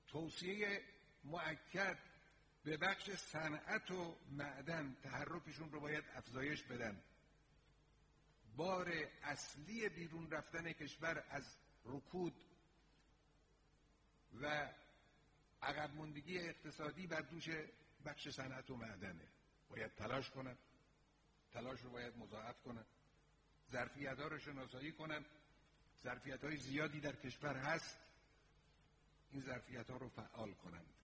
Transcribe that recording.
توصیه مؤکد به بخش صنعت و معدن، تحرکشون رو باید افزایش بدن. بار اصلی بیرون رفتن کشور از رکود و عقب ماندگی اقتصادی بر دوش بخش صنعت و معدنه. باید تلاش کنن، تلاش رو باید مضاعف کنن، ظرفیت‌ها رو شناسایی کنن. ظرفیت‌های زیادی در کشور هست، این ظرفیت‌ها رو فعال کنند.